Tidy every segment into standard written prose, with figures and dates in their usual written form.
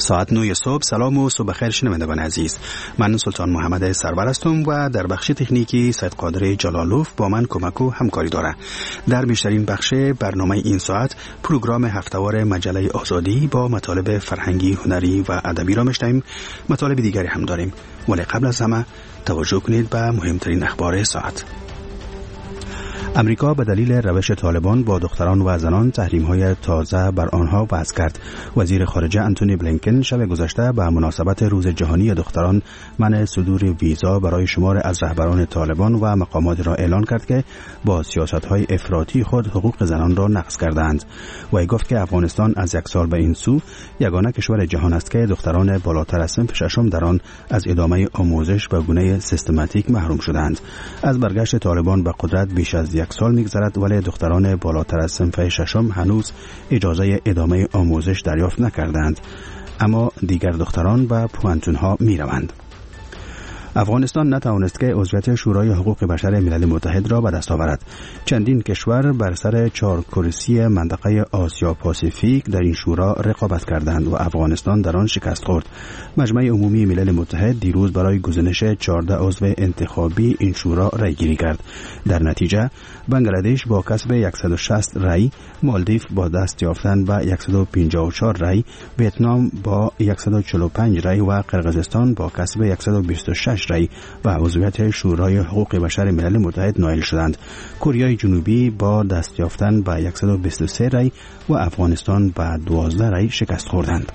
ساعت 9 صبح. سلام و صبح خیر شنوندگان عزیز. من سلطان محمد سرور هستم و در بخش تکنیکی سید قادر جلالوف با من کمک و همکاری داره. در بیشترین بخش برنامه این ساعت پروگرام هفته‌وار مجله آزادی با مطالب فرهنگی، هنری و ادبی را میشنویم. مطالب دیگری هم داریم، ولی قبل از همه توجه کنید به مهمترین اخبار ساعت. امریکا به دلیل روش طالبان با دختران و زنان تحریم‌های تازه بر آنها وضع کرد. وزیر خارجه انتونی بلینکن شب گذشته به مناسبت روز جهانی دختران منع صدور ویزا برای شمار از رهبران طالبان و مقامات را اعلان کرد که با سیاست‌های افراطی خود حقوق زنان را نقض کردند. و گفت که افغانستان از یک سال به این سو یگانه کشور جهان است که دختران بالاتر از صنف ششم در آن از ادامه آموزش به گونه سیستماتیک محروم شدند. از برگشت طالبان به قدرت بیش از یک سال می‌گذرد، ولی دختران بالاتر از صنف ششم هنوز اجازه ادامه آموزش دریافت نکردند، اما دیگر دختران به پوانتون‌ها می‌روند. افغانستان نتوانست که عضویت شورای حقوق بشر ملل متحد را به دست آورد. چندین کشور بر سر 4 کرسی منطقه آسیا پاسیفیک در این شورا رقابت کردند و افغانستان در آن شکست خورد. مجمع عمومی ملل متحد دیروز برای گزینش 14 عضو انتخابی این شورا رای گیری کرد. در نتیجه بنگلادش با کسب 160 رای، مالدیو با دست یافتن به 154 رای، ویتنام با 145 رای و قرقیزستان با کسب 126 رای و عضویت شورای حقوق بشر ملل متحد نائل شدند. کره جنوبی با دست یافتن به 123 رای و افغانستان به 12 رای شکست خوردند.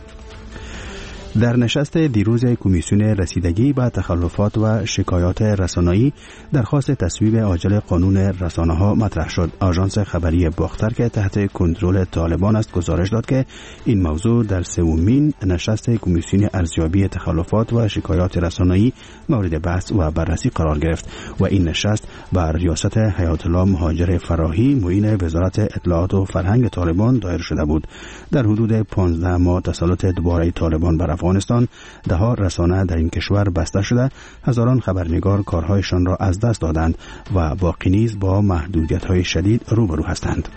در نشست دیروز کمیسیون رسیدگی به تخلفات و شکایات رسانه‌ای درخواست تصویب عاجل قانون رسانه‌ها مطرح شد. آژانس خبری باختر که تحت کنترل طالبان است گزارش داد که این موضوع در سومین نشست کمیسیون ارزیابی تخلفات و شکایات رسانه‌ای مورد بحث و بررسی قرار گرفت و این نشست بر ریاست حیات الله مهاجر فراهی معین وزارت اطلاعات و فرهنگ طالبان دایر شده بود. در حدود 15 ماه تسلط دوباره طالبان بر افغانستان، ده‌ها رسانه در این کشور بسته شده، هزاران خبرنگار کارهایشان را از دست دادند و باقی نیز با محدودیت‌های شدید روبرو هستند.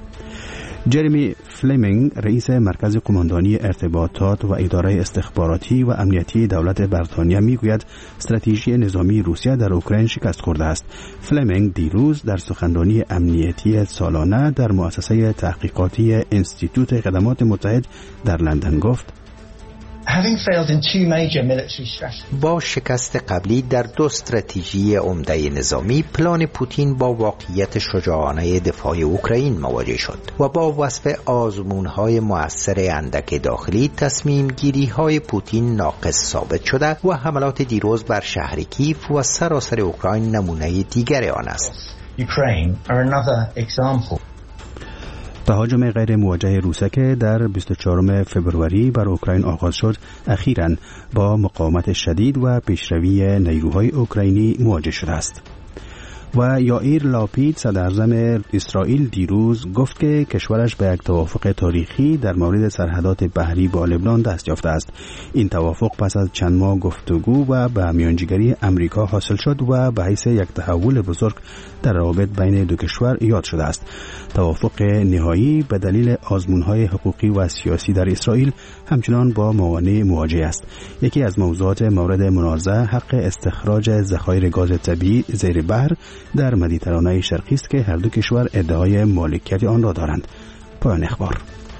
جرمی فلیمینگ رئیس مرکز قماندانی ارتباطات و اداره استخباراتی و امنیتی دولت بریتانیا میگوید استراتژی نظامی روسیه در اوکراین شکست خورده است. فلیمینگ دیروز در سخنرانی امنیتی سالانه در مؤسسه تحقیقاتی انستیتوت خدمات متحد در لندن گفت: با شکست قبلی در 2 استراتژی عمده نظامی، پلان پوتین با واقعیت شجاعانه دفاع اوکراین مواجه شد و با وصف آزمون‌های مؤثر اندک داخلی، تصمیم گیری‌های پوتین ناقص ثابت شده و حملات دیروز بر شهر کیف و سراسر اوکراین نمونه دیگر آن است. تهاجم غیر موجه روسیه که در 24 فبروری بر اوکراین آغاز شد، اخیراً با مقاومت شدید و پیشروی نیروهای اوکراینی مواجه شده است. و یائیر لاپید صدراعظم اسرائیل دیروز گفت که کشورش به یک توافق تاریخی در مورد سرحدات بحری با لبنان دست یافته است. این توافق پس از چند ماه گفتگو و به میانجیگری امریکا حاصل شد و به حیث یک تحول بزرگ در روابط بین دو کشور یاد شده است. توافق نهایی به دلیل آزمون‌های حقوقی و سیاسی در اسرائیل همچنان با موانع مواجه است. یکی از موضوعات مورد منازعه حق استخراج ذخایر گاز طبیعی زیر بحر در مدیترانه شرقی است که هر دو کشور ادعای مالکیت آن را دارند. پایان اخبار.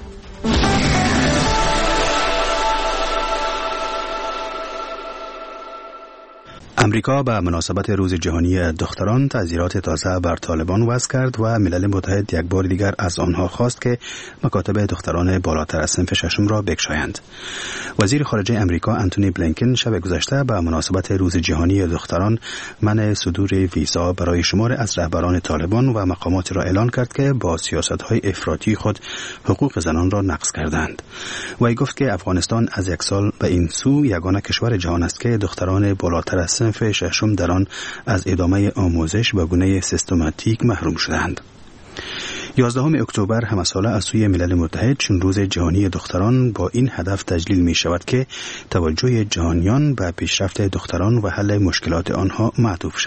امریکا به مناسبت روز جهانی دختران تعزیرات تازه بر طالبان وضع کرد و ملل متحد یک بار دیگر از آنها خواست که مکاتب دختران بالاتر از صنف ششم را بگشایند. وزیر خارجه امریکا انتونی بلینکن شب گذشته به مناسبت روز جهانی دختران منع صدور ویزا برای شمار از رهبران طالبان و مقامات را اعلان کرد که با سیاست‌های افراطی خود حقوق زنان را نقض کردند. و گفت که افغانستان از یک سال به این سو یگانه کشور جهان است که دختران بالاتر از صنف ششم در آن از ادامه آموزش به گونه سیستماتیک محروم شدند. 11 اکتبر همساله از سوی ملل متحد چون روز جهانی دختران با این هدف تجلیل می شود که توجه جهانیان به پیشرفت دختران و حل مشکلات آنها معطوف شود.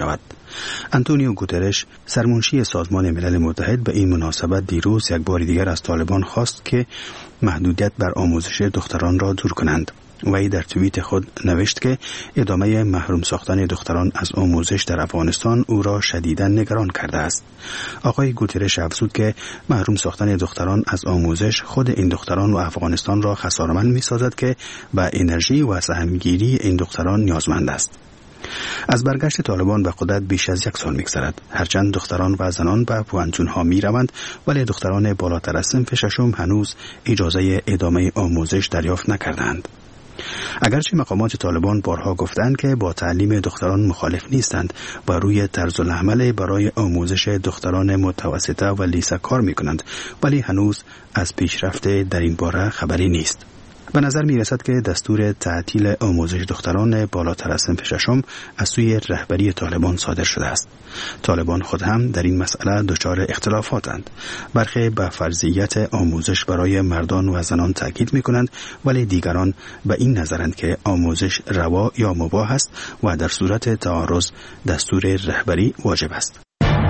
آنتونیو گوترش سرمنشی سازمان ملل متحد به این مناسبت دیروز یک بار دیگر از طالبان خواست که محدودیت بر آموزش دختران را دور کنند. وی در توییت خود نوشت که ادامه محروم ساختن دختران از آموزش در افغانستان او را شدیداً نگران کرده است. آقای گوترش افزود که محروم ساختن دختران از آموزش خود این دختران و افغانستان را خسارتمند می‌سازد که به انرژی و سهمگیری این دختران نیازمند است. از برگشت طالبان به قدرت بیش از 1 سال می‌گذرد. هرچند دختران و زنان به پوهنتون‌ها می‌روند، ولی دختران بالاتر از صنف ششم هنوز اجازه ادامه آموزش دریافت نکردند. اگرچه مقامات طالبان بارها گفتند که با تعلیم دختران مخالف نیستند و روی طرز العمل برای آموزش دختران متوسطه و لیسه کار می‌کنند، ولی هنوز از پیشرفت در این باره خبری نیست. به نظر می رسد که دستور تعطیل آموزش دختران بالاتر از صنف ششم از سوی رهبری طالبان صادر شده است. طالبان خود هم در این مسئله دچار اختلافاتند. برخی به فرضیت آموزش برای مردان و زنان تاکید می کنند، ولی دیگران به این نظرند که آموزش روا یا مباح است و در صورت تعارض دستور رهبری واجب است.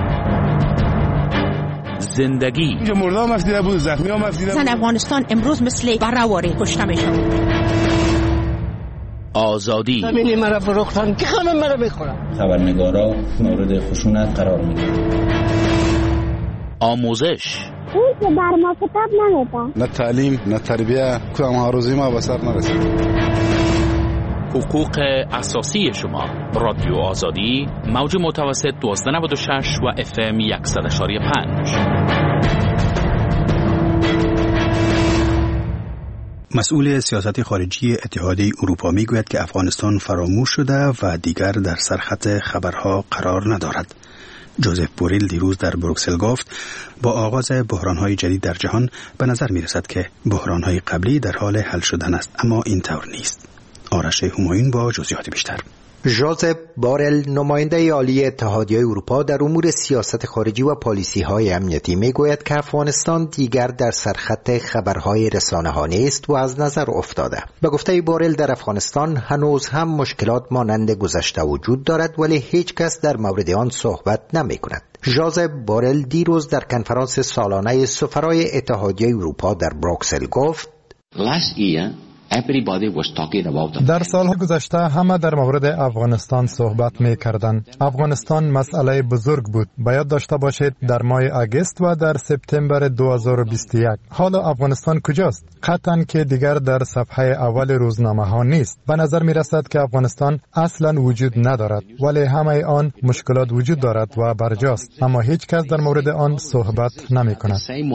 زندگی اینجا مردا هم افدیده بود، زخمی هم افدیده بود. زن افغانستان امروز مثل برآوری کشته میشن. آزادی همینی مرا فروختن که همه مرا میخورن. خبرنگارا مورد خشونت قرار میدن. آموزش اون که بر ما کتاب نمیدن. نه تعلیم نه تربیه، کدام هاروزی ما به سر نرسید. حقوق اساسی شما. رادیو آزادی، موج متوسط 1296 و FM 100.5. مسئول سیاست خارجی اتحادیه اروپا میگوید که افغانستان فراموش شده و دیگر در سرخط خبرها قرار ندارد. جوزف بوریل دیروز در بروکسل گفت با آغاز بحران‌های جدید در جهان به نظر می‌رسد که بحران‌های قبلی در حال حل شدن است، اما این طور نیست. آرش همایون با جزئیات بیشتر. جوزف بارل نماینده عالی اتحادیه اروپا در امور سیاست خارجی و پالیسی‌های امنیتی میگوید که افغانستان دیگر در سرخط خبرهای رسانه‌ها نیست و از نظر افتاده. به گفته بارل در افغانستان هنوز هم مشکلات مانند گذشته وجود دارد، ولی هیچ کس در مورد آن صحبت نمی‌کند. جوزف بارل دیروز در کنفرانس سالانه سفرای اتحادیه اروپا در بروکسل گفت در سالهای گذشته همه در مورد افغانستان صحبت می کردند. افغانستان مسئله بزرگ بود. باید داشته باشید در ماه اگست و در سپتامبر 2021. حالا افغانستان کجاست؟ قطعاً که دیگر در صفحه اول روزنامه ها نیست. به نظر می رسد که افغانستان اصلاً وجود ندارد، ولی همه آن مشکلات وجود دارد و برجاست، اما هیچ کس در مورد آن صحبت نمی کند.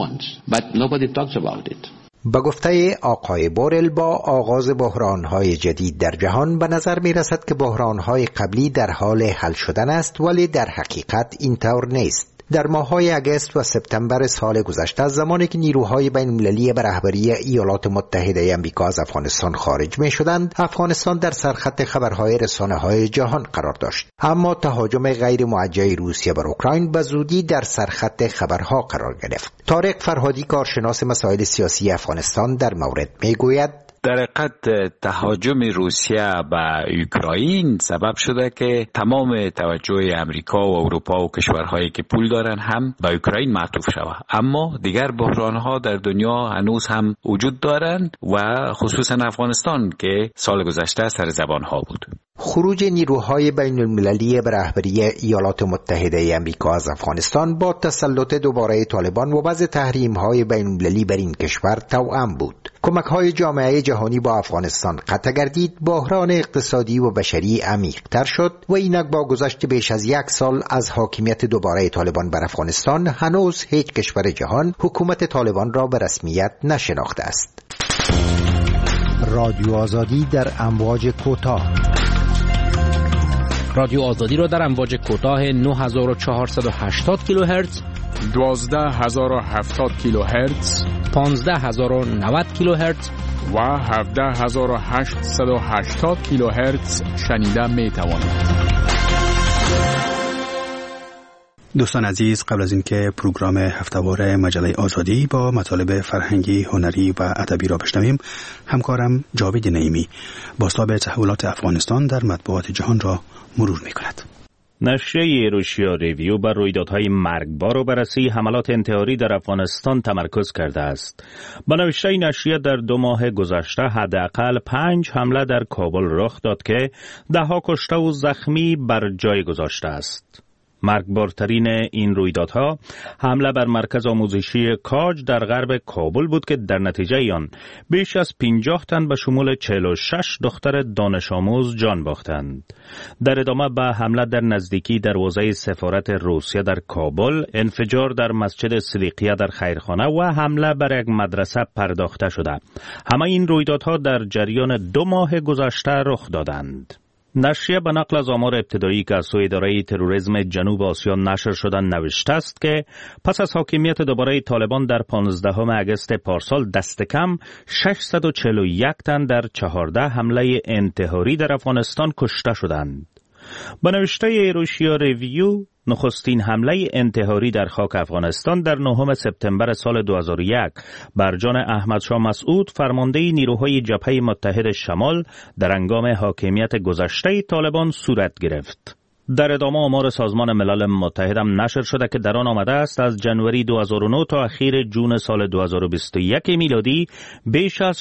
با گفته آقای بورل با آغاز بحران‌های جدید در جهان به نظر می‌رسد که بحران‌های قبلی در حال حل شدن است، ولی در حقیقت اینطور نیست. در ماه‌های اگست و سپتامبر سال گذشته، زمانی که نیروهای بین‌المللی به رهبری ایالات متحده آمریکا از افغانستان خارج می‌شدند، افغانستان در سرخط خبرهای رسانه‌های جهان قرار داشت. اما تهاجم غیر موجه روسیه بر اوکراین به زودی در سرخط خبرها قرار گرفت. طارق فرهادی، کارشناس مسائل سیاسی افغانستان، در مورد می‌گوید در حقیقت تهاجم روسیه به اوکراین سبب شده که تمام توجه امریکا و اروپا و کشورهایی که پول دارن هم به اوکراین معطوف شود، اما دیگر بحرانها در دنیا هنوز هم وجود دارند و خصوصا افغانستان که سال گذشته سر زبان ها بود. خروج نیروهای بین المللی به رهبری ایالات متحده آمریکا از افغانستان با تسلط دوباره طالبان و وضع تحریم‌های بین المللی بر این کشور توأم بود. کمک‌های جامعه جهانی با افغانستان قطع گردید، بحران اقتصادی و بشری عمیق‌تر شد و اینک با گذشت بیش از 1 سال از حاکمیت دوباره طالبان بر افغانستان هنوز هیچ کشور جهان حکومت طالبان را به رسمیت نشناخته است. رادیو آزادی در امواج کوتاه. رادیو آزادی را در امواج کوتاه 9480 کیلوهرتز، 12070 کیلوهرتز، 15090 کیلوهرتز و 17880 کیلوهرتز شنیده می توانید. دوستان عزیز، قبل از اینکه پروگرام هفته‌وار مجله آزادی با مطالب فرهنگی، هنری و ادبی را بشنویم، همکارم جاوید نعیمی بازتاب تحولات افغانستان در مطبوعات جهان را مرور می‌کند. نشریه روسیا ریویو بر رویدادهای مرگبار و بررسی حملات انتحاری در افغانستان تمرکز کرده است. با نوشته نشریه در 2 ماه گذشته حداقل 5 حمله در کابل رخ داد که 10 کشته و زخمی بر جای گذاشته است. مرگبارترین این رویدادها حمله بر مرکز آموزشی کاج در غرب کابل بود که در نتیجه آن بیش از 50 تن به شمول 46 دختر دانش آموز جان باختند. در ادامه به حمله در نزدیکی دروازه سفارت روسیه در کابل، انفجار در مسجد صدیقیه در خیرخانه و حمله بر یک مدرسه پرداخته شده. همه این رویدادها در جریان 2 ماه گذشته رخ دادند. نشریه به نقل از آمار ابتدایی که از سوی اداره تروریسم جنوب آسیا نشر شدن نوشته است که پس از حاکمیت دوباره طالبان در 15 اگست پارسال دست کم 641 تن در 14 حمله انتحاری در افغانستان کشته شدند. به نوشته روسیا ریویو، نخستین حمله انتحاری در خاک افغانستان در 9 سپتامبر سال 2001 بر جان احمدشاه مسعود، فرمانده نیروهای جبهه متحد شمال، در هنگام حاکمیت گذشته طالبان صورت گرفت. در ادامه آمار سازمان ملل متحد هم نشر شده که در آن آمده است از جنوری 2009 تا اخیر جون سال 2021 میلادی بیش از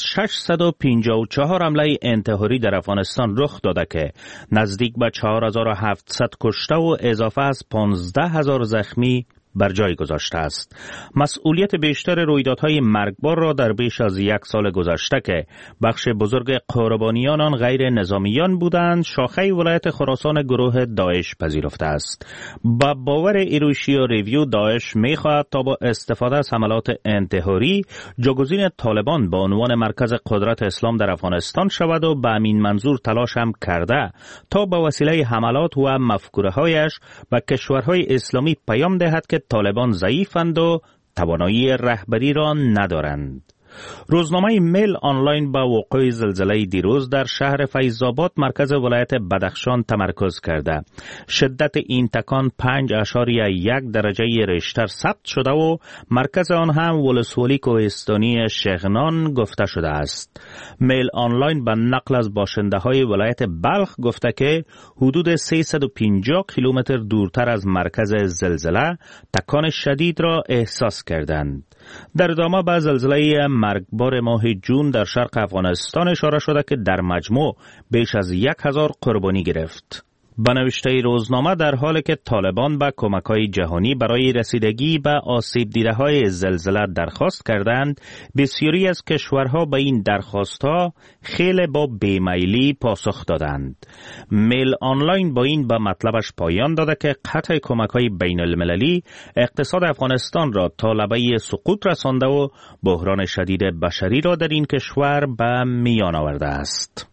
654 حمله انتحاری در افغانستان رخ داده که نزدیک به 4700 کشته و اضافه از 15000 زخمی بر جای گذاشته است. مسئولیت بیشتر رویدادهای مرگبار را در بیش از 1 سال گذشته که بخش بزرگ قربانیان آن غیر نظامیان بودند، شاخه ولایت خراسان گروه داعش پذیرفته است. با باور روسیا ریویو، داعش می‌خواهد تا با استفاده از حملات انتحاری جاگزین طالبان به عنوان مرکز قدرت اسلام در افغانستان شود و به همین منظور تلاش هم کرده تا به وسیله حملات و مفکوره‌هایش به کشورهای اسلامی پیام دهد که طالبان ضعیفند و توانایی رهبری را ندارند. روزنامه میل آنلاین با وقوع زلزله دیروز در شهر فیض‌آباد مرکز ولایت بدخشان تمرکز کرده. شدت این تکان 5.1 درجه ریشتر ثبت شده و مرکز آن هم ولسوالی کوهستانی شغنان گفته شده است. میل آنلاین به نقل از باشنده های ولایت بلخ گفته که حدود 350 کیلومتر دورتر از مرکز زلزله تکان شدید را احساس کردند. در ادامه به زلزله مرگبار ماه جون در شرق افغانستان اشاره شده که در مجموع بیش از 1000 قربانی گرفت. به نوشته روزنامه، در حالی که طالبان به کمک‌های جهانی برای رسیدگی به آسیب دیده‌های زلزله درخواست کردند، بسیاری از کشورها به این درخواست‌ها خیلی با بیمیلی پاسخ دادند. میل آنلاین با این به مطلبش پایان داده که قطع کمک‌های بین‌المللی اقتصاد افغانستان را تا لبه سقوط رسانده و بحران شدید بشری را در این کشور به میان آورده است.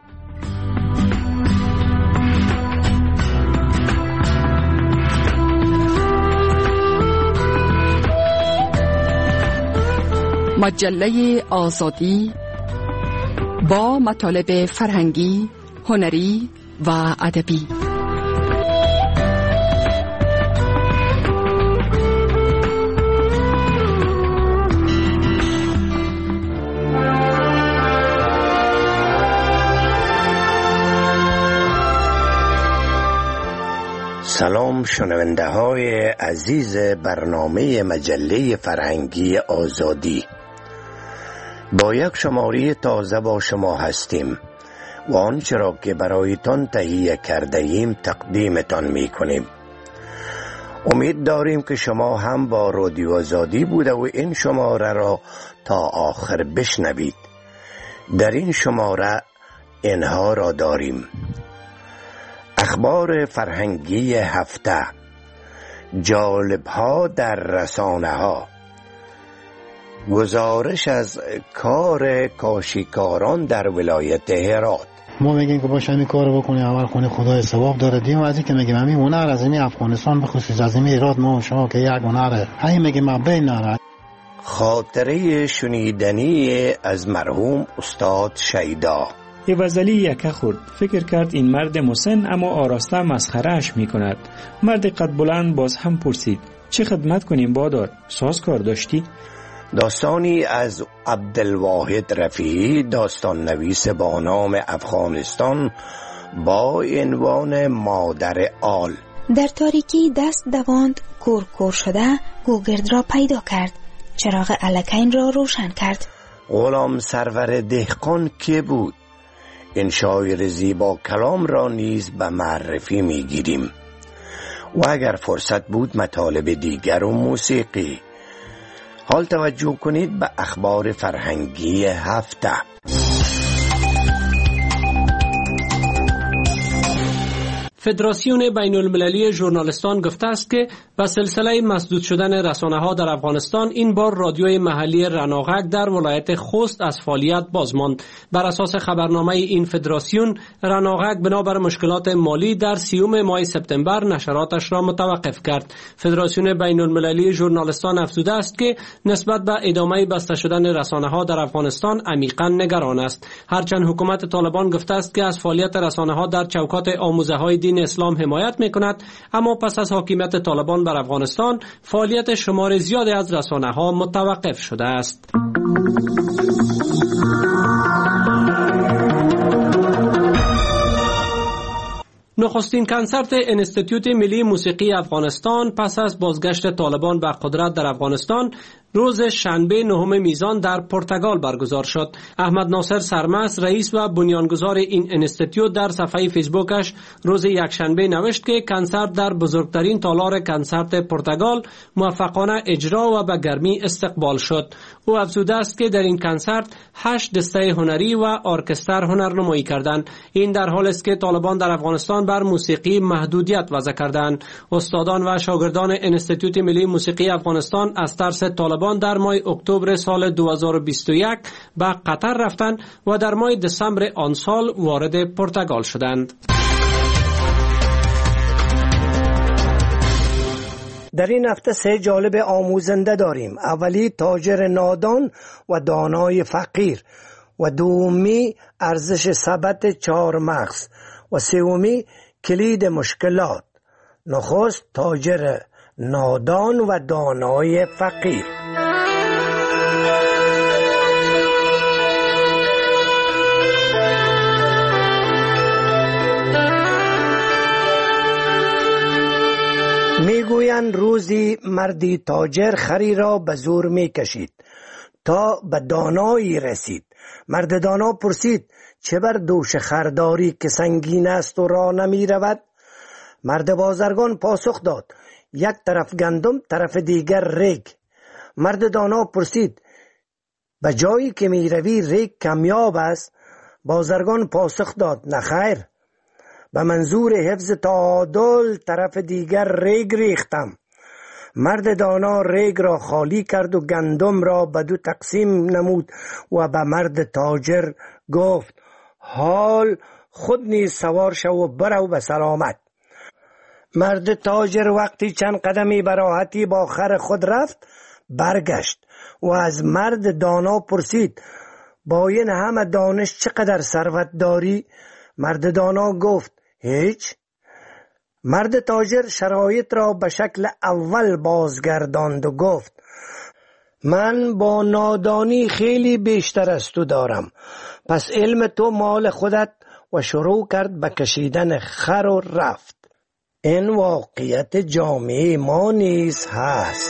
مجله آزادی با مطالب فرهنگی، هنری و ادبی. سلام شنونده های عزیز برنامه مجله فرهنگی آزادی. با یک شماره تازه با شما هستیم و آنچه را که برایتان تهیه کرده ایم تقدیمتان می کنیم. امید داریم که شما هم با رادیو آزادی بوده و این شماره را تا آخر بشنوید. در این شماره اینها را داریم: اخبار فرهنگی هفته، جالب‌ها در رسانه‌ها، گزارش از کار کاشیکاران در ولایت هرات. ما میگیم که باشه این کارو بکنی، اول خونه خدای ثواب داره. دیم از اینکه میگیم همین هنر از این افغانستان به خصوص از این هرات ما شما که یک هنره، همین میگیم ما بین نره. خاطره شنیدنی از مرحوم استاد شیدا. یه وزلی یکه خورد، فکر کرد این مرد مسن اما آراسته مسخرهش میکند. مرد قد بلند باز هم پرسید چه خدمت کنیم بادار؟ ساز کار داشتی؟ داستانی از عبدالواحد رفیعی، داستان نویس با نام افغانستان، با عنوان مادر آل. در تاریکی دست دواند، کور شده گوگرد را پیدا کرد. چراغ الکین را روشن کرد. غلام سرور دهقان که بود؟ این شاعر زیبا کلام را نیز به معرفی میگیریم و اگر فرصت بود مطالب دیگر و موسیقی. حال توجه کنید به اخبار فرهنگی هفته. فدراسیون بین المللی ژورنالیستان گفته است که با سلسله مسدود شدن رسانه‌ها در افغانستان این بار رادیوی محلی رناغک در ولایت خوست از فعالیت باز ماند. بر اساس خبرنامه این فدراسیون، رناغک بنابر مشکلات مالی در 30 ماه سپتامبر نشراتش را متوقف کرد. فدراسیون بین المللی ژورنالیستان افزوده است که نسبت به ادامه بسته شدن رسانه‌ها در افغانستان عمیقاً نگران است. هرچند حکومت طالبان گفته است که از فعالیت رسانه‌ها در چوکات آموزه‌های دین اسلام حمایت می‌کند، اما پس از حاکمیت طالبان بر افغانستان فعالیت شمار زیادی از رسانه‌ها متوقف شده است. نخستین کنسرت انستیتوت ملی موسیقی افغانستان پس از بازگشت طالبان به قدرت در افغانستان روز شنبه 9 میزان در پرتغال برگزار شد. احمد ناصر سرمست، رئیس و بنیانگذار این انستیتوت، در صفحه فیسبوکش روز یکشنبه نوشت که کنسرت در بزرگترین تالار کنسرت پرتغال موفقانه اجرا و به گرمی استقبال شد. او افزوده است که در این کنسرت 8 دسته هنری و ارکستر هنرنمایی کردند. این در حالی است که طالبان در افغانستان بر موسیقی محدودیت وضع کردند. استادان و شاگردان انستیتوت ملی موسیقی افغانستان از ترس طالبان در ماه اکتبر سال 2021 به قطر رفتند و در ماه دسامبر آن سال وارد پرتغال شدند. در این هفته 3 جالب آموزنده داریم. اولی تاجر نادان و دانای فقیر، و دومی ارزش ثبت 4 مغز، و سومی کلید مشکلات. نخست تاجر نادان و دانای فقیر. میگویند روزی مردی تاجر خری را به زور میکشید تا به دانایی رسید. مرد دانا پرسید چه بر دوش خرداری که سنگین است و راه نمی رود؟ مرد بازرگان پاسخ داد یک طرف گندم، طرف دیگر ریگ. مرد دانا پرسید به جایی که می روی ریگ کمیاب است؟ بازرگان پاسخ داد نه خیر، به منظور حفظ تعادل طرف دیگر ریگ ریختم. مرد دانا ریگ را خالی کرد و گندم را به 2 تقسیم نمود و به مرد تاجر گفت حال خود نیز سوار شو و برو به سلامت. مرد تاجر وقتی چند قدمی به راحتی با خر خود رفت، برگشت و از مرد دانا پرسید با این همه دانش چقدر ثروت داری؟ مرد دانا گفت هیچ. مرد تاجر شرایط را به شکل اول بازگرداند و گفت من با نادانی خیلی بیشتر از تو دارم، پس علم تو مال خودت. و شروع کرد به کشیدن خر و رفت. این واقعیت جامعه ما نیز هست.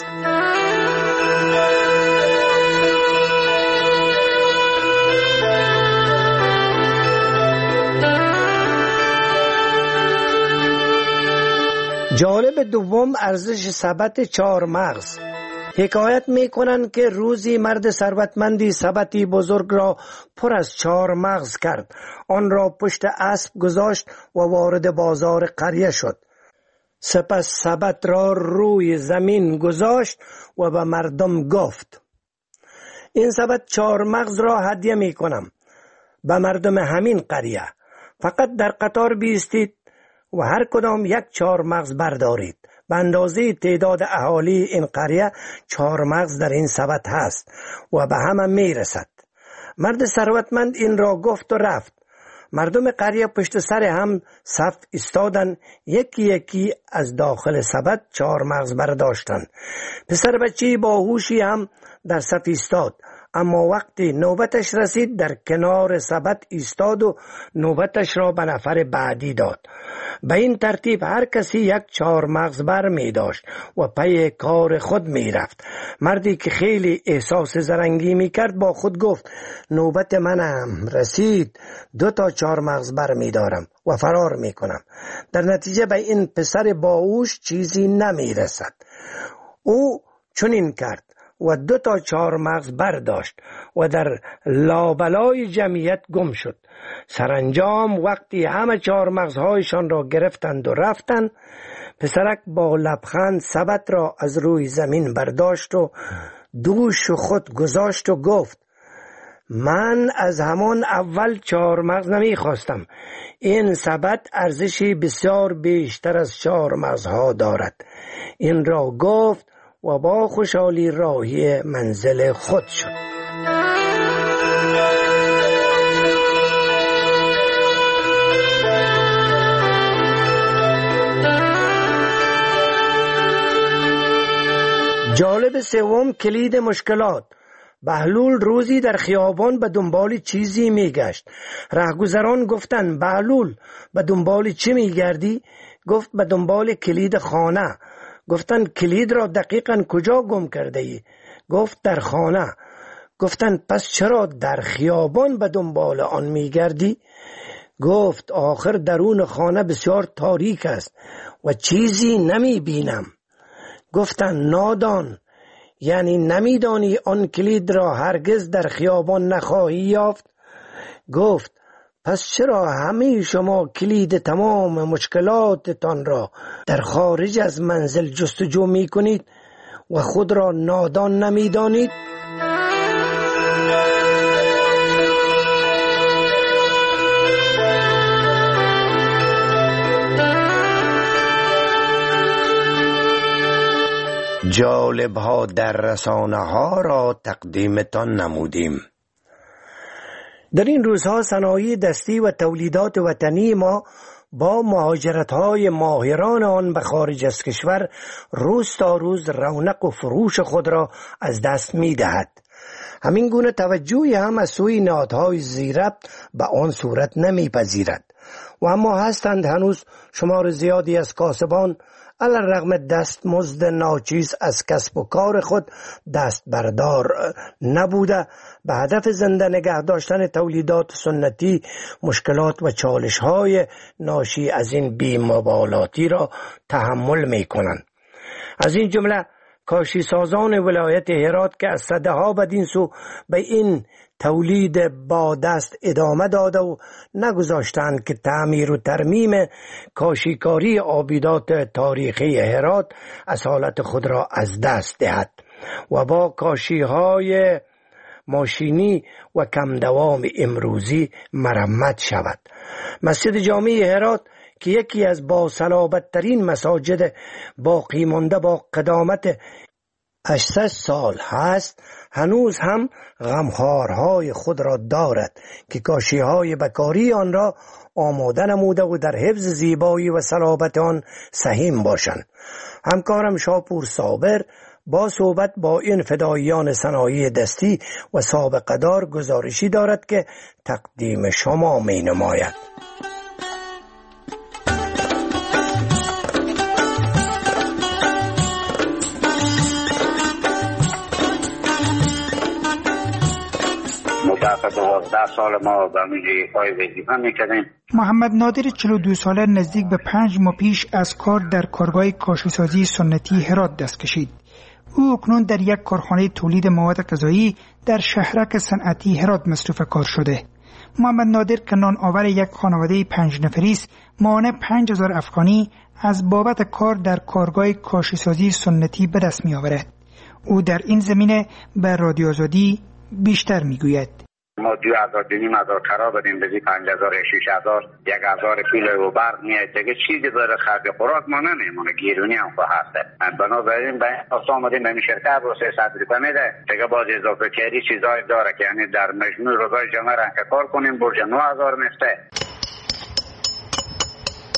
جالب دوم ارزش ثبت 4 مغز. حکایت میکنند که روزی مرد ثروتمندی سبتی بزرگ را پر از 4 مغز کرد. آن را پشت اسب گذاشت و وارد بازار قریه شد. سپس سبت را روی زمین گذاشت و به مردم گفت این سبت 4 مغز را هدیه میکنم به مردم همین قریه. فقط در قطار بیستید و هر کدام 1 4 مغز بردارید. به اندازه تعداد اهالی این قریه 4 مغز در این سبت هست و به همه میرسد. مرد ثروتمند این را گفت و رفت. مردم قریه پشت سر هم صف ایستادند، یکی یکی از داخل سبت 4 مغز برداشتند. پسر بچه باهوشی هم در صف ایستاد، اما وقتی نوبتش رسید در کنار سبد ایستاد و نوبتش را به نفر بعدی داد. به این ترتیب هر کسی یک 4 مغز بر می داشت و پی کار خود می رفت. مردی که خیلی احساس زرنگی می کرد با خود گفت نوبت منم رسید، 2 تا 4 مغز بر می دارم و فرار می کنم. در نتیجه به این پسر باهوش چیزی نمی رسد. او چنین کرد و 2 تا 4 مغز برداشت و در لابلای جمعیت گم شد. سرانجام وقتی همه 4 مغزهایشان را گرفتند و رفتند، پسرک با لبخند سبد را از روی زمین برداشت و دوش خود گذاشت و گفت من از همان اول 4 مغز نمی خواستم. این سبد ارزشی بسیار بیشتر از 4 مغزها دارد. این را گفت و با خوشحالی راهی منزل خود شد. جالب سوم، کلید مشکلات. بهلول روزی در خیابان به دنبال چیزی میگشت. رهگذران گفتند بهلول به دنبال چی میگردی؟ گفت به دنبال کلید خانه. گفتند کلید را دقیقاً کجا گم کرده ای؟ گفت در خانه. گفتند پس چرا در خیابان به دنبال آن میگردی؟ گفت آخر درون خانه بسیار تاریک است و چیزی نمی بینم. گفتند نادان، یعنی نمیدانی آن کلید را هرگز در خیابان نخواهی یافت؟ گفت پس چرا همه شما کلید تمام مشکلاتتان را در خارج از منزل جستجو می کنید و خود را نادان نمی دانید؟ جالب ها در رسانه ها را تقدیمتان نمودیم. در این روزها صنایع دستی و تولیدات وطنی ما با مهاجرت های ماهران آن به خارج از کشور روز تا روز رونق و فروش خود را از دست می دهد. همین گونه توجهی هم از سوی نهادهای ذی‌ربط به آن صورت نمی پذیرد. و اما هستند هنوز شمار زیادی از کاسبان علی‌الرغم دستمزد ناچیز از کسب و کار خود دست بردار نبوده به هدف زنده نگه داشتن تولیدات سنتی مشکلات و چالش‌های ناشی از این بی‌مبالاتی را تحمل می‌کنند. از این جمله کاشی سازان ولایت هرات که از سده‌ها بدین سو به این تولید با دست ادامه داده و نگذاشتند که تعمیر و ترمیم کاشیکاری آبیدات تاریخی هرات اصالت خود را از دست دهد و با کاشی‌های ماشینی و کم دوام امروزی مرمت شود. مسجد جامع هرات که یکی از باصلابترین مساجد باقی مانده با قدامت 800 سال هست، هنوز هم غمخوارهای خود را دارد که کاشی‌های بکاری آن را آماده نموده و در حفظ زیبایی و صلابت آن سهیم باشند. همکارم شاپور صابر با صحبت با این فداییان صنایع دستی و سابقه دار گزارشی دارد که تقدیم شما می نماید. مدت 12 سال ما به میجه پای وظیفه میکردیم. محمد نادر 42 ساله نزدیک به 5 ماه پیش از کار در کارگاه کاشی‌سازی سنتی هرات دست کشید. او اکنون در یک کارخانه تولید مواد غذایی در شهرک صنعتی هرات مصروف کار شده. محمد نادر که نان آور یک خانواده 5 نفری است، ماهانه 5000 افغانی از بابت کار در کارگاه کاشی‌سازی سنتی به دست می آورد. او در این زمینه به رادیو آزادی بیشتر میگوید. ما 2,500 کرا بدیم بدی 5,000 6,000 1,000 کیلو و برق میاد دیگه چیزی برای خرج خوراک ما نمیمونه، گیرونی هم هست. بنابراین به اساس آمدیم به این شرکت رو 300 روپیه میده دیگه باز اضافه کاری چیزای داره که یعنی در مجموع روزای جمعه رنگ کار کنیم برج 9,000 میفته.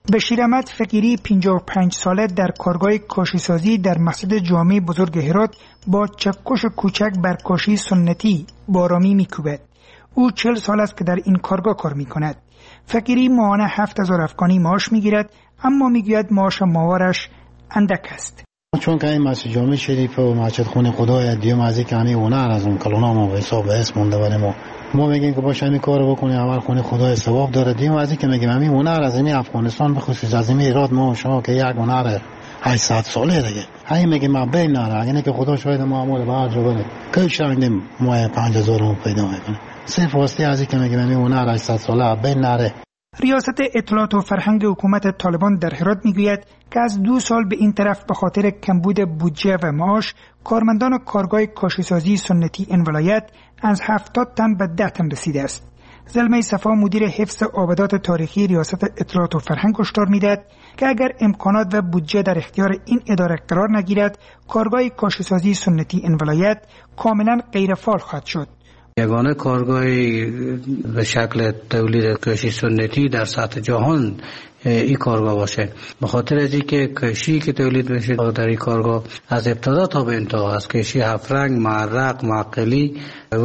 بشیر احمد فقیری 55 ساله در کارگاه کاشیسازی در مسجد جامع بزرگ هرات با چکش کوچک بر کاشی سنتی با آرامی میکوبد. او 40 سال است که در این کارگاه کار میکند. فقیری ماهانه 7000 افغانی معاش میگیرد، اما میگوید معاش ماهوارش اندک است. چون که این مسجد جامع شریف و مسجد خونه خدای دیو مازی که همه هنر از اون کلونا ما به حساب اسم مونده بریم ما میگیم که باشه همین کارو بکنی، اول خونه خدای ثواب داره. دیو مازی که میگیم همین هنر از این افغانستان به خصوص از این ایراد ما شما که یک هنر 800 ساله دیگه همین میگیم ما بین نره اگه که خدا شاید معمول به هر جا بره که شاندیم ما 5000 رو پیدا میکنه صرف واسطه از این که میگیم همین هنر 800 ساله بین نره. ریاست اطلاعات و فرهنگ حکومت طالبان در هرات میگوید که از 2 سال به این طرف به خاطر کمبود بودجه و معاش کارمندان کارگاه کاشیسازی سنتی این ولایت از 70 تن به 10 تن رسیده است. زلمه صفا مدیر حفظ آبادات تاریخی ریاست اطلاعات و فرهنگ هشدار میدهد که اگر امکانات و بودجه در اختیار این اداره قرار نگیرد کارگاه کاشیسازی سنتی این ولایت کاملا غیر فعال خواهد شد. یگانه کارگاهی به شکل تولید کاشی سنتی در سطح جهان این کارگاه باشه، به خاطر از اینکه کاشی که تولید بشه در این کارگاه از ابتدا تا به انتها از کاشی 7 رنگ، معرق، معقلی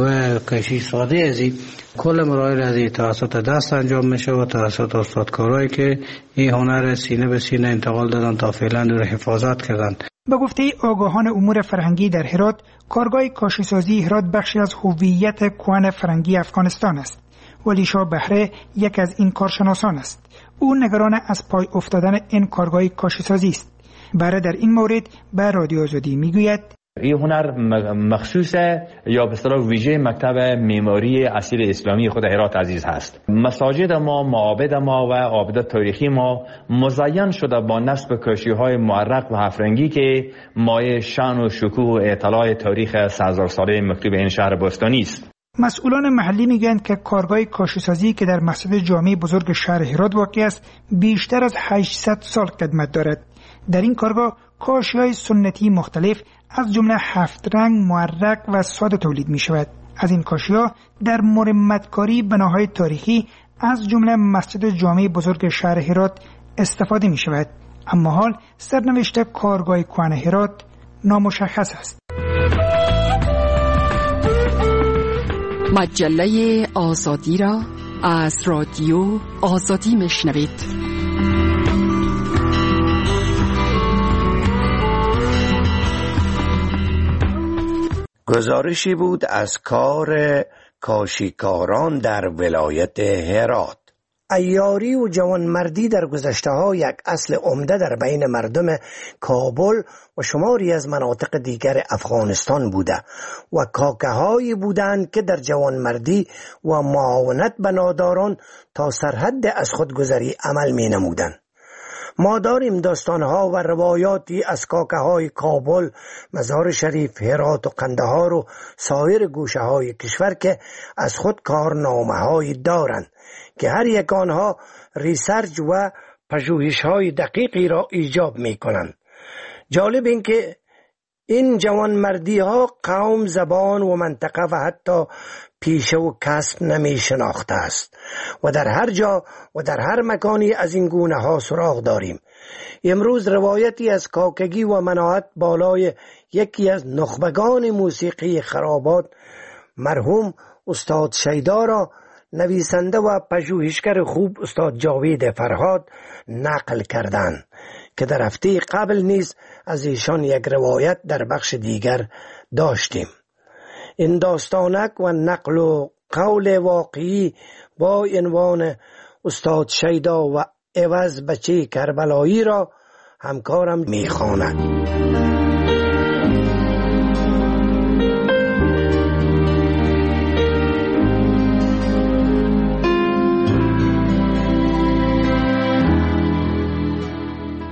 و کاشی ساده از این کل مراحل از این توسط دست انجام میشه و توسط استادکارایی که این هنر سینه به سینه انتقال دادن تا فعلا رو حفاظت کردن. به گفته آگاهان امور فرهنگی در هرات، کارگاه کاشیسازی هرات بخشی از هویت کهن فرهنگی افغانستان است. ولی شاه بهره یک از این کارشناسان است. او نگران از پای افتادن این کارگاه کاشیسازی است. بهره در این مورد به رادیو آزادی میگوید این هنر مخصوص یا به اصطلاح ویژه مکتب معماری اصیل اسلامی خود هرات عزیز هست. مساجد ما، معابد ما و آبادات تاریخی ما مزین شده با نصب کاشی‌های معرق و هفرنگی که مایه شأن و شکوه و اطلاع تاریخ 3000 ساله مکتوب این شهر باستانی است. مسئولان محلی میگویند که کارگاه کاشیسازی که در مسجد جامع بزرگ شهر هرات واقع است بیشتر از 800 سال قدمت دارد. در این کارگاه کاشی‌های سنتی مختلف از جمله 7 رنگ، معرق و ساده تولید می شود. از این کاشی‌ها در مرمتکاری بناهای تاریخی از جمله مسجد جامع بزرگ شهر هرات استفاده می شود. اما حال سرنوشت کارگاه کهن هرات نامشخص است. مجله آزادی را از رادیو آزادی میشنوید. گزارشی بود از کار کاشیکاران در ولایت هرات. عیاری و جوانمردی در گذشته‌ها یک اصل عمده در بین مردم کابل و شماری از مناطق دیگر افغانستان بوده و کاکه‌هایی بودند که در جوانمردی و معاونت به ناداران تا سرحد از خودگذری عمل می نمودند. ما داریم داستانها و روایاتی از کاکه‌های کابل، مزار شریف، هرات و قندهار و سایر گوشه‌های کشور که از خود کارنامه‌هایی دارند که هر یک آنها ریسرچ و پژوهش‌های دقیقی را ایجاب می‌کنند. جالب این که این جوانمردی‌ها قوم، زبان و منطقه و حتی پیشه و کسب نمی شناخته است و در هر جا و در هر مکانی از این گونه ها سراغ داریم. امروز روایتی از کاکگی و مناعت بالای یکی از نخبگان موسیقی خرابات مرحوم استاد شیدا را نویسنده و پژوهشگر خوب استاد جاوید فرهاد نقل کردند که در هفته قبل نیز از ایشان یک روایت در بخش دیگر داشتیم. این داستانک و نقل و قول واقعی با عنوان استاد شیدا و عوض بچه کربلایی را همکارم میخواند.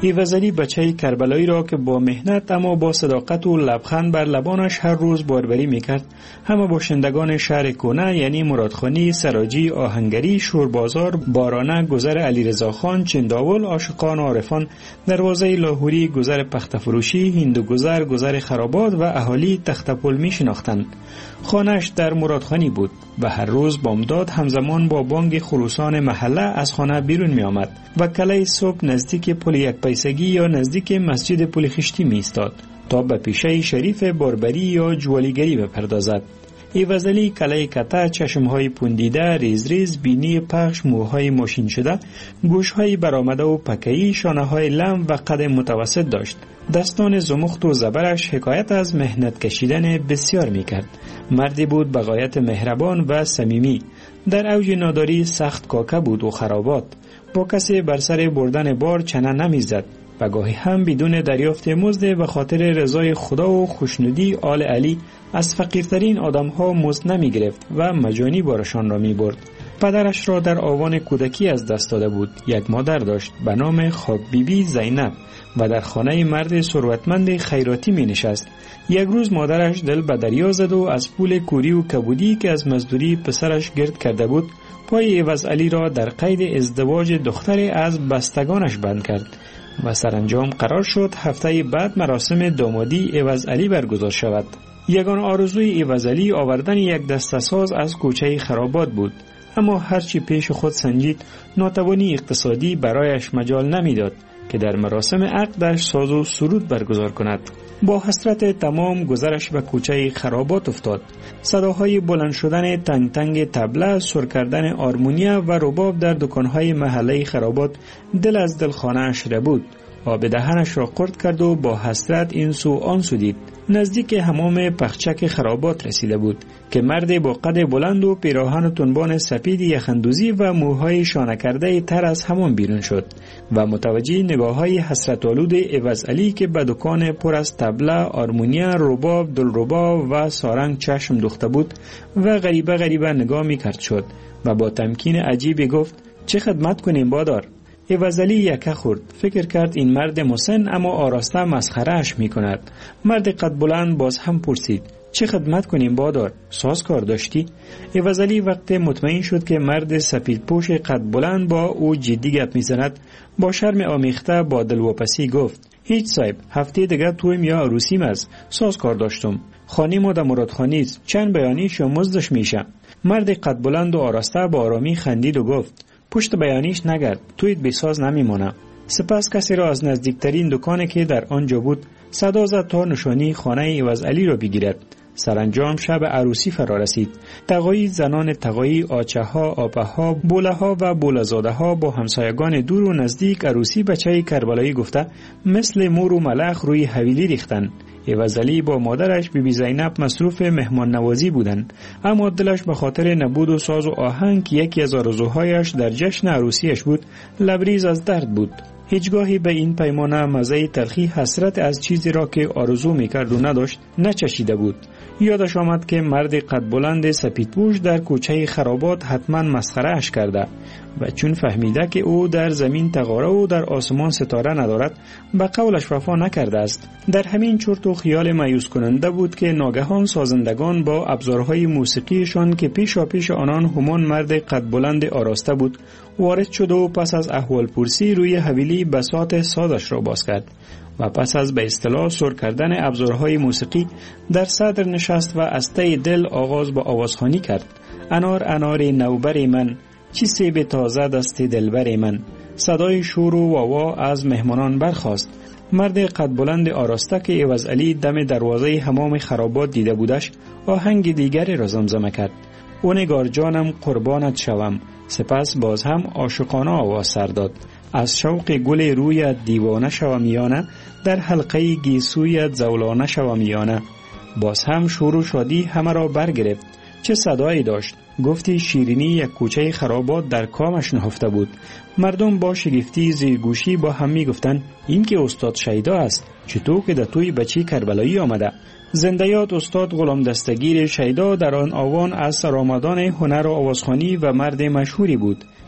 ایوزلی بچه کربلایی را که با مهنت اما با صداقت و لبخند بر لبانش هر روز باربری میکرد، همه باشندگان شهر کونه یعنی مرادخانی، سراجی، آهنگری، شوربازار، بارانه، گذر علیرضا خان، چنداول، عاشقان، عارفان، دروازه لاهوری، گذر پختفروشی، هندوگذر، گذر خرابات و اهالی تختپل می شناختند. خانه‌اش در مرادخانی بود و هر روز بامداد همزمان با بانگ خروسان محله از خانه بیرون می آمد و کله صبح نزدیک پل یک پیسگی یا نزدیک مسجد پل خشتی می ایستاد تا به پیشه شریف باربری یا جوالیگری بپردازد. ایوزلی کله کته، چشمهای پوندیده، ریز ریز، بینی پخش، موهای ماشین شده، گوشهای برآمده و پکه‌ای، شانه‌های لم و قد متوسط داشت. دستان زمخت و زبرش حکایت از مهنت کشیدن بسیار میکرد. مردی بود به غایت مهربان و صمیمی. در اوج ناداری سخت کاکه بود و خرابات. با کسی بر سر بردن بار چنه نمیزد و گاهی هم بدون دریافت مزد به خاطر رضای خدا و خوشنودی آل علی از فقیرترین آدمها مزد نمی گرفت و مجانی بارشان را می برد. پدرش را در آوان کودکی از دست داده بود. یک مادر داشت به نام خاک بیبی زینب و در خانه مرد ثروتمند خیراتی می نشست. یک روز مادرش دل به دریا زد و از پول کوری و کبودی که از مزدوری پسرش گرد کرده بود پای ایوزعلی را در قید ازدواج دختری از بستگانش بند کرد و سرانجام قرار شد هفته بعد مراسم دامادی ایوزعلی برگزار شود. یگان آرزوی ایوزعلی آوردن یک دسته ساز از کوچه خرابات بود، اما هرچی پیش خود سنجید ناتوانی اقتصادی برایش مجال نمیداد که در مراسم عقدش ساز و سرود برگزار کند. با حسرت تمام گذرش به کوچه خرابات افتاد. صداهای بلند شدن تنگ تنگ طبله، سر کردن آرمونیا و رباب در دکانهای محله خرابات دل از دل خانه‌اش ربود. آب دهنش را قرد کرد و با حسرت این سو آن سو دید. نزدیک حمام پخچک خرابات رسیده بود که مرد با قد بلند و پیراهن و تنبان سپید یخندوزی و موهای شانه کرده تر از حمام بیرون شد و متوجه نگاه‌های حسرت‌آلود ایوزعلی که به دکان پر از طبله، آرمونیا، رباب، دلربا و سارنگ چشم دوخته بود و غریبه نگاه می‌کرد شد و با تمکین عجیبی گفت: چه خدمت کنیم بادار؟ ایوزعلی یکه خورد. فکر کرد این مرد مسن اما آراسته مسخره‌اش می‌کند. مرد قد بلند باز هم پرسید: چه خدمت کنیم بادار؟ ساز کار داشتی؟ ایوزعلی وقت مطمئن شد که مرد سپیدپوش قد بلند با او جدی گپ می‌زند، با شرم آمیخته با دلواپسی گفت: هیچ صاحب، هفته دیگه تویم یا عروسیم است. ساز کار داشتم. خانی ما در مرادخانی است. چند بیانیش یا مزدش میشه؟ مرد قد بلند و آراسته با آرامی خندید و گفت: پشت بیانیش نگرد، تویت بساز نمیمونه. سپس کسی را از نزدیکترین دکانی که در آنجا بود صدا زد تا نشانی خانه ایوزعلی را بگیرد. سرانجام شب عروسی فرا رسید. تقایی، زنان تقایی، آچه ها، آپه ها، بوله ها و بوله‌زاده ها با همسایگان دور و نزدیک عروسی بچه کربلایی گفته مثل مور و ملخ روی حویلی ریختن. ایوزعلی با مادرش بیبی زینب مصروف مهمان نوازی بودند، اما دلش به خاطر نبود و ساز و آهنگ که یکی از آرزوهایش در جشن عروسیش بود لبریز از درد بود. هیچگاهی به این پیمانه مزه تلخی حسرت از چیزی را که آرزو میکرد و نداشت نچشیده بود. یادش آمد که مرد قد بلند سپیدپوش در کوچه خرابات حتما مسخره اش کرده و چون فهمیده که او در زمین تقاره و در آسمان ستاره ندارد به قولش وفا نکرده است. در همین چرت و خیال مایوس کننده بود که ناگهان سازندگان با ابزارهای موسیقیشان که پیش آنان همان مرد قد بلند آراسته بود وارد شد و پس از احوال پرسی روی حویلی بساط سازش را باز کرد و پس از به اصطلاح سر کردن ابزارهای موسیقی در صدر نشست و از ته دل آغاز با آوازخوانی کرد. انار انار نوبر من، چی سیب تازه دست دلبر من. صدای شور و واوا از مهمانان برخاست. مرد قد بلند آراسته که ایوزعلی دم دروازه حمام خرابات دیده بودش آهنگ دیگری را زمزمه کرد: او نگار جانم قربانت شوم. سپس باز هم عاشقانه آواز سر داد: از شوق گل رویت دیوانه شوم یانه، در حلقه گیسویت زولانه شوم یانه. باز هم شور و شادی همه را برگرفت. چه صدایی داشت! گفتی شیرینی یک کوچه خرابات در کامش نهفته بود. مردم با شگفتی زیرگوشی با هم می گفتن این که استاد شیدا است، چطور که در توی بچی کربلایی آمده. زنده یاد استاد غلام دستگیر شیدا در آن آوان از سرآمدان هنر و آوازخوانی و مرد مشهوری بود.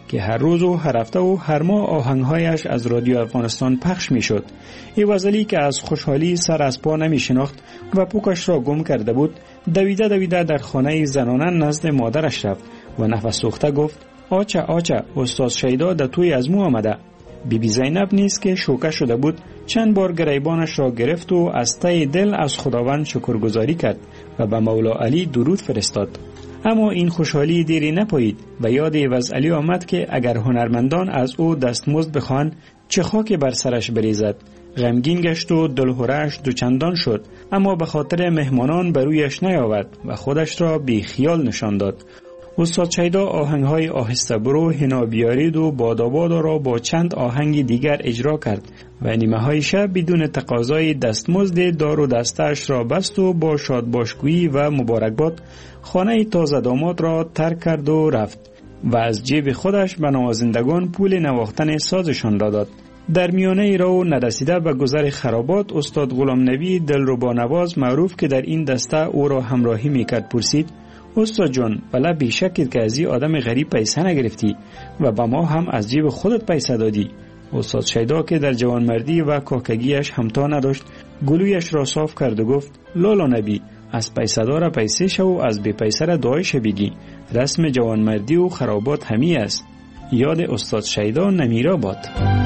که هر روز و هر هفته و هر ماه آهنگهایش از رادیو افغانستان پخش می شد. ایوازلی که از خوشحالی سر از پا نمی شناخت و پوکش را گم کرده بود، دویده در خانه زنانه نزد مادرش رفت و نفس سوخته گفت: آچه استاد شیدا در توی از مو آمده. بی زینب نیست که شوکه شده بود، چند بار گریبانش را گرفت و از ته دل از خداوند شکرگزاری کرد و به مولا علی درود فرستاد. اما این خوشحالی دیری نپایید و یاد عوض علی آمد که اگر هنرمندان از او دستمزد بخوان چه خاک بر سرش بریزد. غمگین گشت و دلهره‌اش دوچندان شد، اما به خاطر مهمانان برویش نیاورد و خودش را بی خیال نشان داد. استاد شیدا آهنگ‌های آهسته برو، حنا بیارید و باداباد را با چند آهنگ دیگر اجرا کرد و نیمه‌های شب بدون تقاضای دستمزد دار و دستش را بست و با شادباشگویی و مبارکباد خانه تازه داماد را ترک کرد و رفت و از جیب خودش به نوازندگان پول نواختن سازشان را داد. در میانه راه نرسیده به گذر خرابات استاد غلام نبی دلربا نواز معروف که در این دسته او را همراهی میکرد پرسید: استاد جان، بلا بیشکید که از این آدم غریب پیسه نگرفتی و با ما هم از جیب خودت پیسه دادی. استاد شیدا که در جوانمردی و کاکگیش همتا نداشت، گلویش را صاف کرد و گفت: لالا نبی، از پیسه دار پیسه شو و از بی پیسه را دعایش بگی. رسم جوانمردی و خرابات همی است. یاد استاد شیدا نمیرا باد.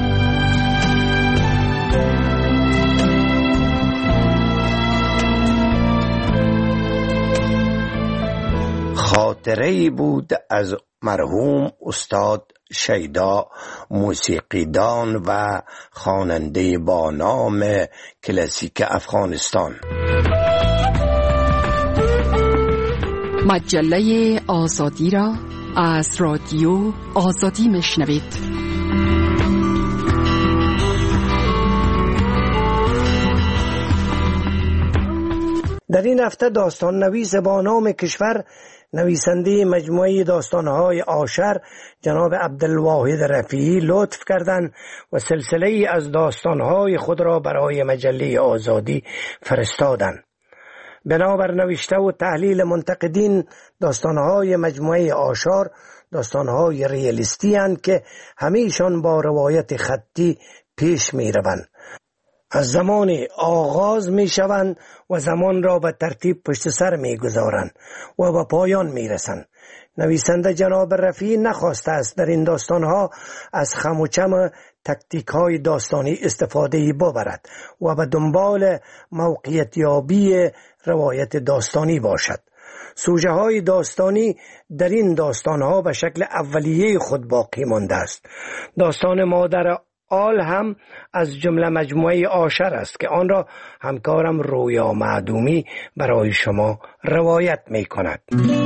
خاطره‌ای بود از مرحوم استاد شیدا، موسیقیدان و خواننده با نام کلاسیک افغانستان. مجله آزادی را از رادیو آزادی میشنوید. در این هفته داستان نویس با نام کشور، نویسنده مجموعه داستانهای آشر جناب عبدالواحد رفیعی لطف کردند و سلسله از داستانهای خود را برای مجله آزادی فرستادند. بنابر نوشته و تحلیل منتقدین، داستانهای مجموعه آشار داستانهای ریالیستی هستند که همیشان با روایت خطی پیش می روند. از زمان آغاز می شوند و زمان را به ترتیب پشت سر می گذارند و به پایان می رسند. نویسنده جناب رفیعی نخواسته است در این داستانها از خم و چم تکتیک های داستانی استفاده ببرد و به دنبال موقعیت یابی روایت داستانی باشد. سوژه های داستانی در این داستانها به شکل اولیه خود باقی مانده است. داستان مادر آل هم از جمله مجموعه آشر است که آن را همکارم رویا معدومی برای شما روایت می کند.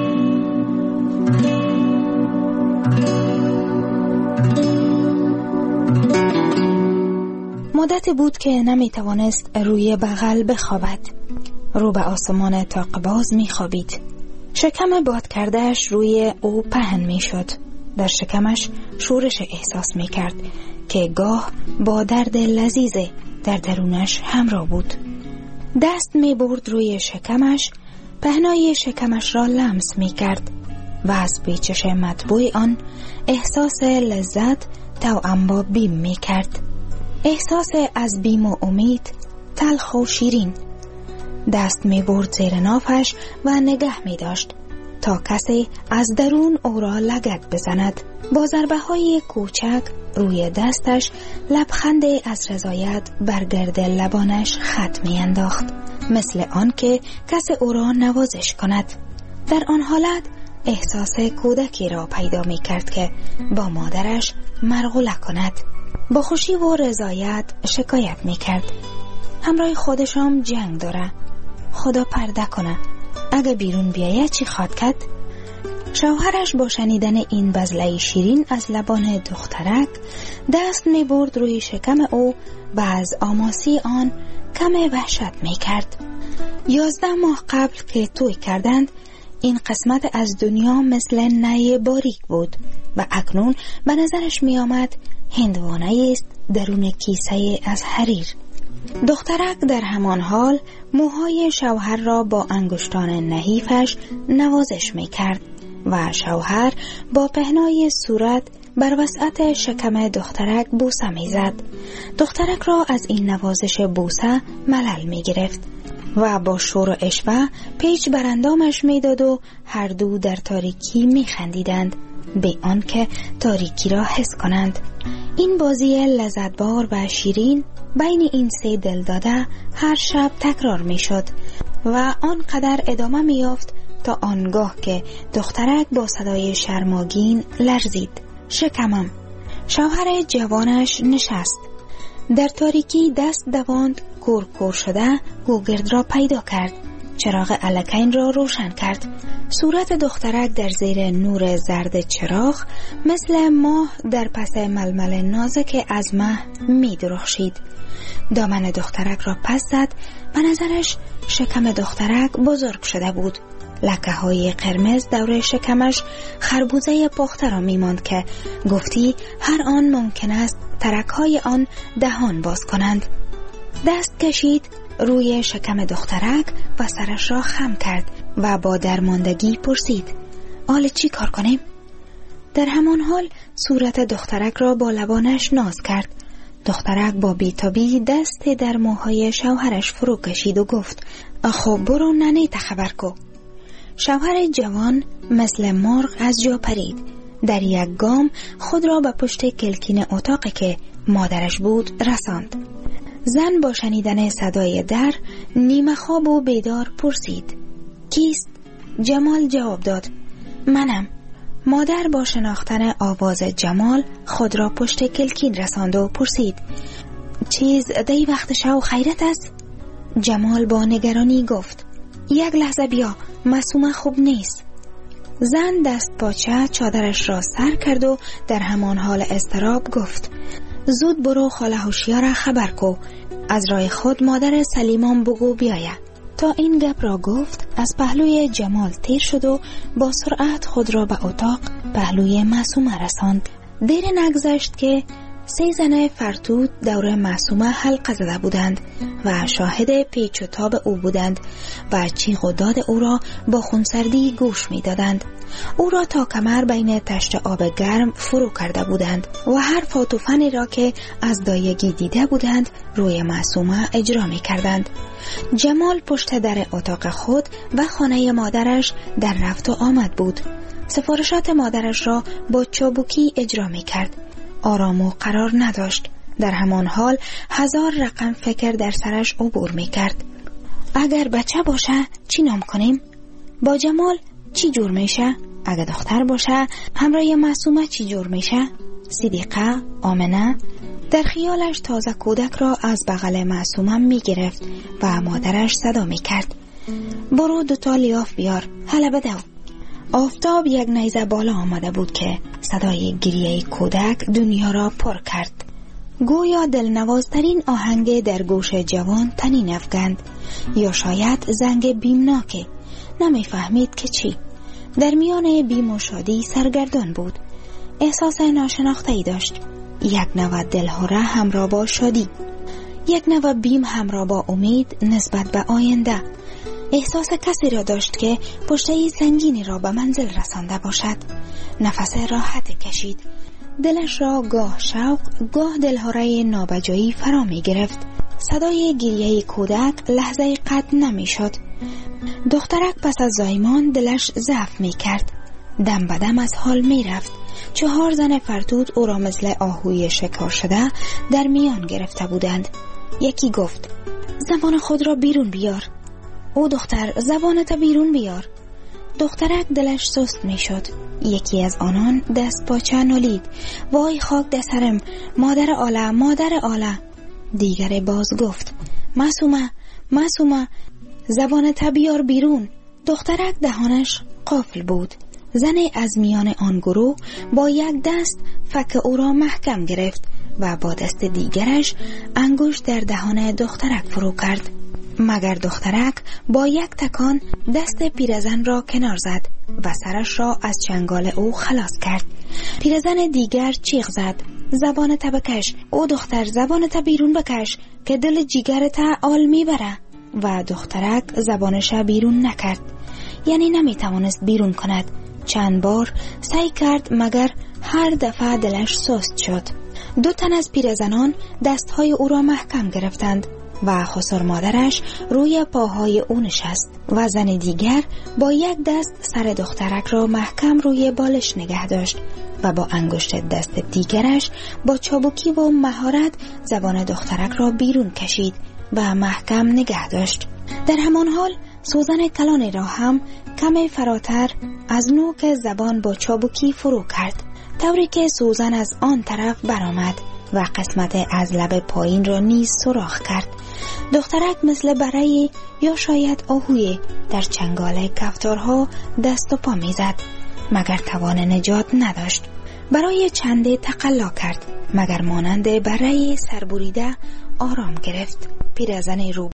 مدت بود که نمی توانست روی بغل بخوابد. رو به آسمان طاق‌باز می خوابید. شکم باد کردهش روی او پهن می شد. در شکمش شورش احساس می کرد که گاه با درد لذیذ در درونش همراه بود. دست می برد روی شکمش، پهنای شکمش را لمس می کرد و از پیچش مطبوع آن احساس لذت توأم با بیم می کرد. احساس از بیم و امید، تلخ و شیرین. دست می برد زیر نافش و نگه می داشت تا کسی از درون او را لگد بزند. با ضربه های کوچک روی دستش لبخند از رضایت بر گرد لبانش خط می انداخت، مثل آن که کسی او را نوازش کند. در آن حالت احساس کودکی را پیدا می کرد که با مادرش مرغوله کند. با خوشی و رضایت شکایت می کرد: همراه خودشم جنگ داره، خدا پرده کنه، اگه بیرون بیایه چی خواد کرد؟ شوهرش با شنیدن این بزله شیرین از لبان دخترک دست می برد روی شکم او و از آماسی آن کم وحشت می کرد. 11 ماه قبل که توی کردند این قسمت از دنیا مثل نی باریک بود و اکنون به نظرش می آمد هندوانه است درون کیسه از حریر. دخترک در همان حال موهای شوهر را با انگشتان نحیفش نوازش می کرد و شوهر با پهنای صورت بر وسعت شکم دخترک بوسه می زد. دخترک را از این نوازش بوسه ملل می گرفت و با شور و اشوه پیچ بر اندامش می داد و هر دو در تاریکی می خندیدند به آنکه تاریکی را حس کنند. این بازی لذتبار و شیرین بین این سه دلداده هر شب تکرار می شد و آنقدر ادامه می یافت تا آنگاه که دخترک با صدای شرماگین لرزید. شکمم. شوهر جوانش نشست. در تاریکی دست دواند، کور شده گوگرد را پیدا کرد. چراغ الکین را روشن کرد. صورت دخترک در زیر نور زرد چراغ مثل ماه در پس ململ نازک از مه می درخشید. دامن دخترک را پس زد. به نظرش شکم دخترک بزرگ شده بود. لکه های قرمز دور شکمش خربوزه پخته را می ماند که گفتی هر آن ممکن است ترک های آن دهان باز کنند. دست کشید روی شکم دخترک و سرش را خم کرد و با درماندگی پرسید حالا چی کار کنیم؟ در همان حال صورت دخترک را با لبانش ناز کرد. دخترک با بیتابی دست در موهای شوهرش فرو کشید و گفت خب برو ننه خبر کو. شوهر جوان مثل مرغ از جا پرید. در یک گام خود را به پشت کلکین اتاقی که مادرش بود رساند. زن با شنیدن صدای در نیمه خواب و بیدار پرسید کیست؟ جمال جواب داد منم. مادر با شناختن آواز جمال خود را پشت کلکین رساند و پرسید چیز دی وقت شو خیرت است؟ جمال با نگرانی گفت یک لحظه بیا، معصومه خوب نیست. زن دست پاچه چادرش را سر کرد و در همان حال اضطراب گفت زود برو خاله هوشیار خبر کو، از راه خود مادر سلیمان بگو بیایه. تا این گپ را گفت از پهلوی جمال تیر شد و با سرعت خود را به اتاق پهلوی معصومه رساند. دیر نگذشت که 3 زن فرتود دور معصومه حلقه زده بودند و شاهد پیچ و تاب او بودند و چیغ و داد او را با خونسردی گوش می دادند. او را تا کمر بین تشت آب گرم فرو کرده بودند و هر فاتوفنی را که از دایگی دیده بودند روی معصومه اجرا می کردند. جمال پشت در اتاق خود و خانه مادرش در رفت و آمد بود. سفارشات مادرش را با چابوکی اجرا می کرد. آرام و قرار نداشت. در همان حال 1000 رقم فکر در سرش عبور می کرد. اگر بچه باشه چی نام کنیم؟ با جمال چی جور میشه؟ اگر دختر باشه همراه معصومه چی جور میشه؟ صدیقه، آمنه. در خیالش تازه کودک را از بغل معصومه می گرفت و مادرش صدا می کرد برو 2 لیاف بیار، حالا بدو. آفتاب یک نیزه بالا آمده بود که صدای گریه کودک دنیا را پر کرد. گویا دلنوازترین آهنگ در گوش جوان تنین افکند، یا شاید زنگ بیمناکه. نمیفهمید که چی. در میان بیم و شادی سرگردان بود. احساس ناشناخته‌ای داشت. یک نوع دلهره همراه با شادی، یک نوع بیم همراه با امید نسبت به آینده. احساس کسی را داشت که پشته سنگینی را به منزل رسانده باشد. نفس راحت کشید. دلش را گاه شوق، گاه دلهره نابجایی فرا می گرفت. صدای گریه کودک لحظه قطع نمی شد. دخترک پس از زایمان دلش ضعف می کرد. دم به دم از حال می رفت. 4 زن فرتود او را مثل آهوی شکار شده در میان گرفته بودند. یکی گفت زبان خود را بیرون بیار. او دختر زبانت بیرون بیار. دخترک دلش سست می شد. یکی از آنان دست پاچه نالید وای خاک در سرم، مادر آله، مادر آله. دیگر باز گفت معصومه، معصومه زبانت بیار بیرون. دخترک دهانش قافل بود. زن از میان آن گروه با یک دست فک او را محکم گرفت و با دست دیگرش انگشت در دهان دخترک فرو کرد. مگر دخترک با یک تکان دست پیرزن را کنار زد و سرش را از چنگال او خلاص کرد. پیرزن دیگر چیغ زد زبانت بکش. او دختر زبانت بیرون بکش که دل جیگرت آل میبره. و دخترک زبانش بیرون نکرد، یعنی نمیتوانست بیرون کند. چند بار سعی کرد مگر هر دفعه دلش سست شد. 2 تن از پیرزنان دستهای او را محکم گرفتند و خسر مادرش روی پاهای او نشست و زن دیگر با یک دست سر دخترک را محکم روی بالش نگه داشت و با انگشت دست دیگرش با چابکی و مهارت زبان دخترک را بیرون کشید و محکم نگه داشت. در همان حال سوزن کلانی را هم کمی فراتر از نوک زبان با چابکی فرو کرد، طوری که سوزن از آن طرف برآمد و قسمت از لب پایین را نیز سوراخ کرد. دخترک مثل برای یا شاید آهوی در چنگال کفتارها دست و پا میزد، مگر توان نجات نداشت. برای چنده تقلا کرد، مگر مانند برای سربریده آرام گرفت. پیرزن رو